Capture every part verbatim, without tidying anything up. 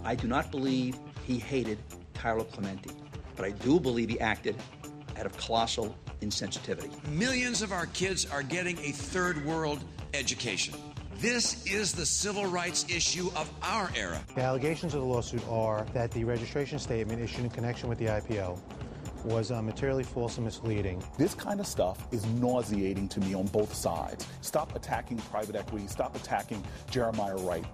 I do not believe he hated Carlo Clementi, but I do believe he acted out of colossal insensitivity. Millions of our kids are getting a third world education. This is the civil rights issue of our era. The allegations of the lawsuit are that the registration statement issued in connection with the I P O was uh, materially false and misleading. This kind of stuff is nauseating to me on both sides. Stop attacking private equity. Stop attacking Jeremiah Wright.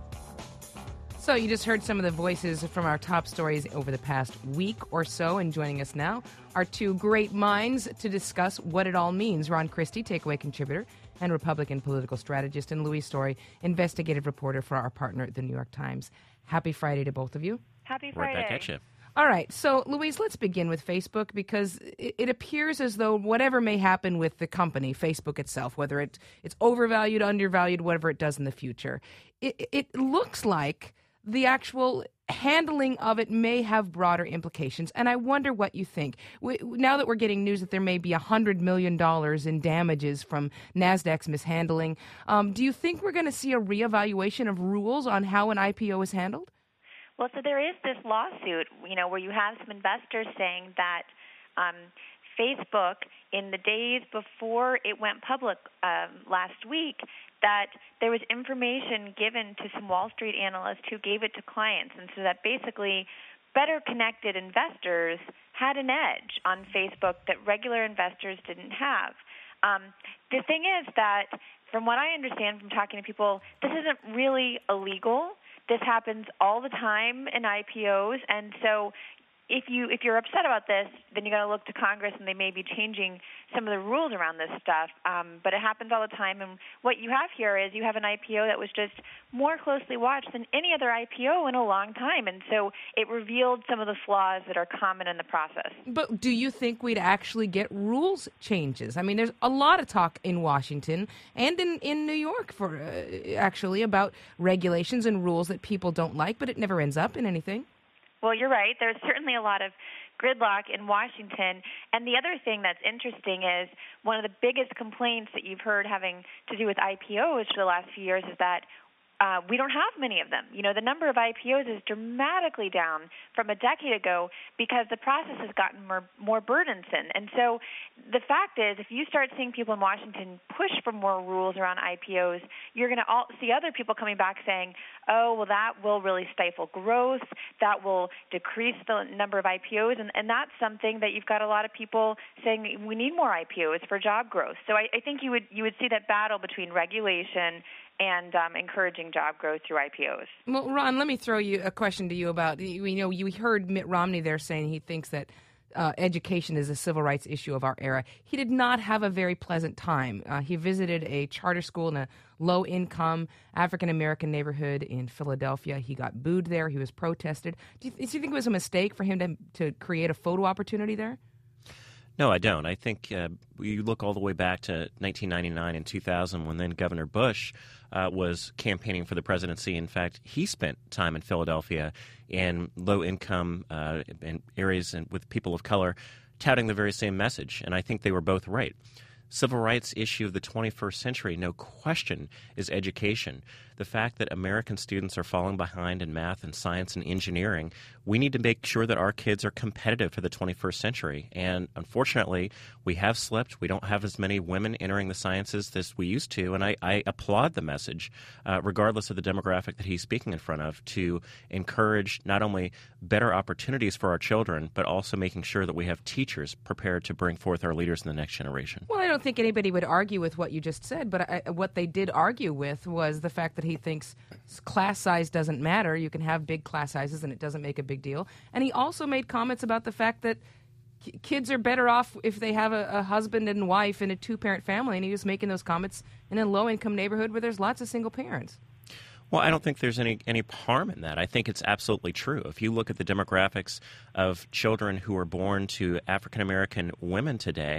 So you just heard some of the voices from our top stories over the past week or so, and joining us now are two great minds to discuss what it all means. Ron Christie, takeaway contributor and Republican political strategist, and Louise Story, investigative reporter for our partner at the New York Times. Happy Friday to both of you. Happy Friday. Right back at you. All right. So, Louise, let's begin with Facebook, because it, it appears as though whatever may happen with the company, Facebook itself, whether it, it's overvalued, undervalued, whatever it does in the future, it, it looks like the actual handling of it may have broader implications. And I wonder what you think. We, now that we're getting news that there may be one hundred million dollars in damages from NASDAQ's mishandling, um, do you think we're going to see a reevaluation of rules on how an I P O is handled? Well, so there is this lawsuit, you know, where you have some investors saying that um, Facebook, in the days before it went public um, last week, that there was information given to some Wall Street analysts who gave it to clients, and so that basically better connected investors had an edge on Facebook that regular investors didn't have. Um, the thing is that, from what I understand from talking to people, this isn't really illegal. This happens all the time in I P Os, and so if you if you're upset about this, then you got to look to Congress, and they may be changing some of the rules around this stuff. Um, but it happens all the time, and what you have here is you have an I P O that was just more closely watched than any other I P O in a long time, and so it revealed some of the flaws that are common in the process. But do you think we'd actually get rules changes? I mean, there's a lot of talk in Washington and in, in New York, for uh, actually, about regulations and rules that people don't like, but it never ends up in anything. Well, you're right. There's certainly a lot of gridlock in Washington. And the other thing that's interesting is one of the biggest complaints that you've heard having to do with I P Os for the last few years is that Uh, we don't have many of them. You know, the number of I P Os is dramatically down from a decade ago because the process has gotten more, more burdensome. And so the fact is, if you start seeing people in Washington push for more rules around I P Os, you're going to see other people coming back saying, oh, well, that will really stifle growth, that will decrease the number of I P Os, and, and that's something that you've got a lot of people saying we need more I P Os for job growth. So I, I think you would you would see that battle between regulation and um, encouraging job growth through I P Os. Well, Ron, let me throw you a question to you about, you know, you heard Mitt Romney there saying he thinks that uh, education is a civil rights issue of our era. He did not have a very pleasant time. Uh, he visited a charter school in a low-income African-American neighborhood in Philadelphia. He got booed there. He was protested. Do you, do you think it was a mistake for him to, to create a photo opportunity there? No, I don't. I think uh, you look all the way back to nineteen ninety-nine and two thousand when then Governor Bush uh, was campaigning for the presidency. In fact, he spent time in Philadelphia in low-income uh, in areas and with people of color touting the very same message, and I think they were both right. Civil rights issue of the twenty-first century, no question, is education. The fact that American students are falling behind in math and science and engineering, we need to make sure that our kids are competitive for the twenty-first century. And unfortunately, we have slipped. We don't have as many women entering the sciences as we used to. And I, I applaud the message, uh, regardless of the demographic that he's speaking in front of, to encourage not only better opportunities for our children, but also making sure that we have teachers prepared to bring forth our leaders in the next generation. Well, I don't think anybody would argue with what you just said, but I, what they did argue with was the fact that he thinks class size doesn't matter. You can have big class sizes and it doesn't make a big deal. And he also made comments about the fact that k- kids are better off if they have a, a husband and wife in a two-parent family, and he was making those comments in a low-income neighborhood where there's lots of single parents. Well, I don't think there's any, any harm in that. I think it's absolutely true. If you look at the demographics of children who are born to African-American women today,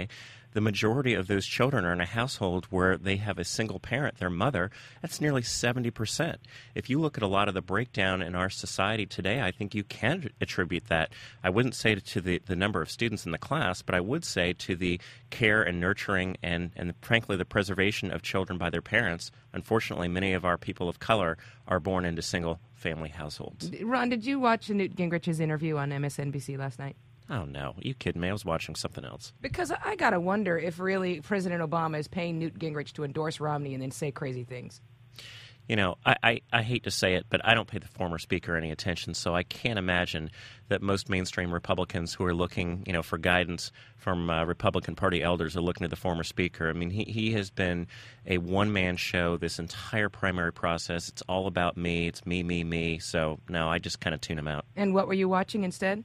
the majority of those children are in a household where they have a single parent, their mother. That's nearly seventy percent. If you look at a lot of the breakdown in our society today, I think you can attribute that. I wouldn't say to the, the number of students in the class, but I would say to the care and nurturing and, and frankly, the preservation of children by their parents. Unfortunately, many of our people of color are born into single-family households. Ron, did you watch Newt Gingrich's interview on M S N B C last night? Oh, no. You kidding me? I was watching something else. Because I got to wonder if really President Obama is paying Newt Gingrich to endorse Romney and then say crazy things. You know, I, I, I hate to say it, but I don't pay the former speaker any attention, so I can't imagine that most mainstream Republicans who are looking, you know, for guidance from uh, Republican Party elders are looking to the former speaker. I mean, he, he has been a one-man show this entire primary process. It's all about me. It's me, me, me. So, no, I just kind of tune him out. And what were you watching instead?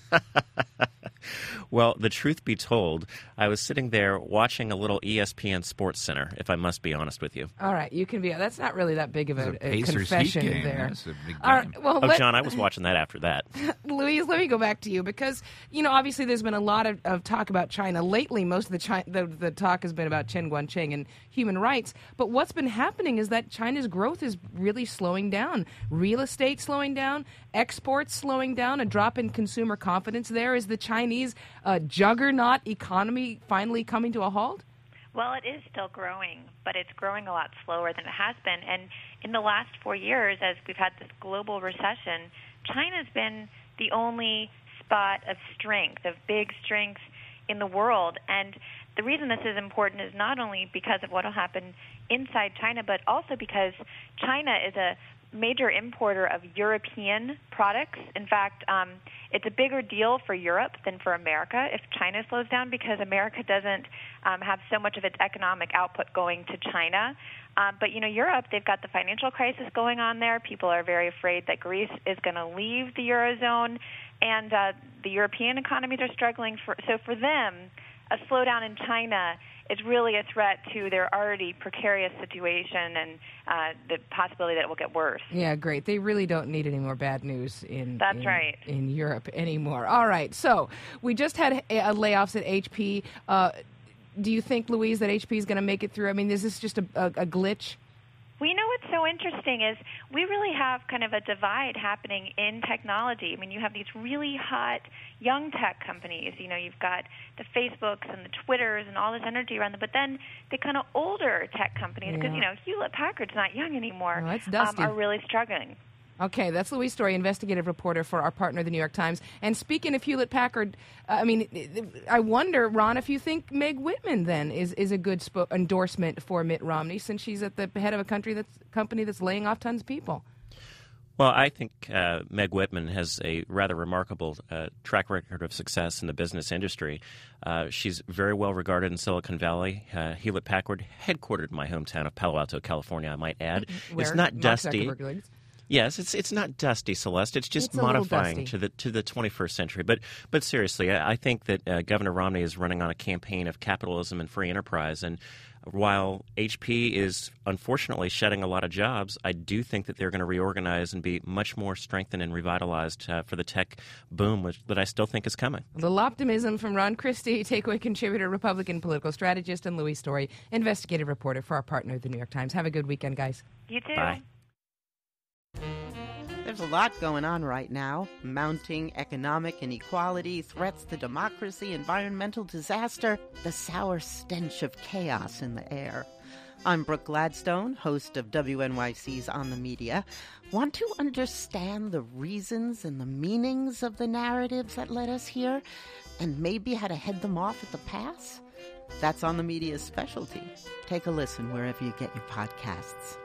Well, the truth be told, I was sitting there watching a little E S P N Sports Center, if I must be honest with you. All right, you can be. That's not really that big of a, a, a confession game. there. That's a big All right, game. well, Oh, let, John, I was watching that after that. Louise, let me go back to you because, you know, obviously there's been a lot of, of talk about China. Lately, most of the, China, the the talk has been about Chen Guangcheng and human rights. But what's been happening is that China's growth is really slowing down. Real estate slowing down, exports slowing down, a drop in consumer confidence there. Is the Chinese uh, juggernaut economy finally coming to a halt? Well, it is still growing, but it's growing a lot slower than it has been. And in the last four years, as we've had this global recession, China's been the only spot of strength, of big strength in the world. And the reason this is important is not only because of what will happen inside China, but also because China is a major importer of European products. In fact, um, it's a bigger deal for Europe than for America if China slows down because America doesn't um, have so much of its economic output going to China. Um, but, you know, Europe, they've got the financial crisis going on there. People are very afraid that Greece is going to leave the Eurozone, and uh, the European economies are struggling. For, so for them, a slowdown in China is really a threat to their already precarious situation and uh, the possibility that it will get worse. Yeah, great. They really don't need any more bad news in That's in, right. in Europe anymore. All right. So we just had uh, layoffs at H P. Uh, do you think, Louise, that H P is going to make it through? I mean, is this just a, a, a glitch? Well, you know what's so interesting is we really have kind of a divide happening in technology. I mean, you have these really hot young tech companies. You know, you've got the Facebooks and the Twitters and all this energy around them. But then the kind of older tech companies, because, Yeah. you know, Hewlett-Packard's not young anymore, No, it's dusty. um, are really struggling. Okay, that's Louise Story, investigative reporter for our partner, the New York Times. And speaking of Hewlett-Packard, uh, I mean, I wonder, Ron, if you think Meg Whitman then is, is a good spo- endorsement for Mitt Romney since she's at the head of a country that's company that's laying off tons of people. Well, I think uh, Meg Whitman has a rather remarkable uh, track record of success in the business industry. Uh, she's very well regarded in Silicon Valley. Uh, Hewlett-Packard, headquartered in my hometown of Palo Alto, California, I might add. Where It's not Mark dusty. Zuckerberg lives. Yes, it's it's not dusty, Celeste. It's just It's a little modifying dusty. to the to the twenty-first century. But but seriously, I, I think that uh, Governor Romney is running on a campaign of capitalism and free enterprise. And while H P is unfortunately shedding a lot of jobs, I do think that they're going to reorganize and be much more strengthened and revitalized uh, for the tech boom, which, that I still think is coming. A little optimism from Ron Christie, Takeaway contributor, Republican political strategist, and Louise Story, investigative reporter for our partner, the New York Times. Have a good weekend, guys. You too. Bye. There's a lot going on right now. Mounting economic inequality, threats to democracy, environmental disaster, the sour stench of chaos in the air. I'm Brooke Gladstone, host of W N Y C's On the Media. Want to understand the reasons and the meanings of the narratives that led us here, and maybe how to head them off at the pass? That's On the Media's specialty. Take a listen wherever you get your podcasts.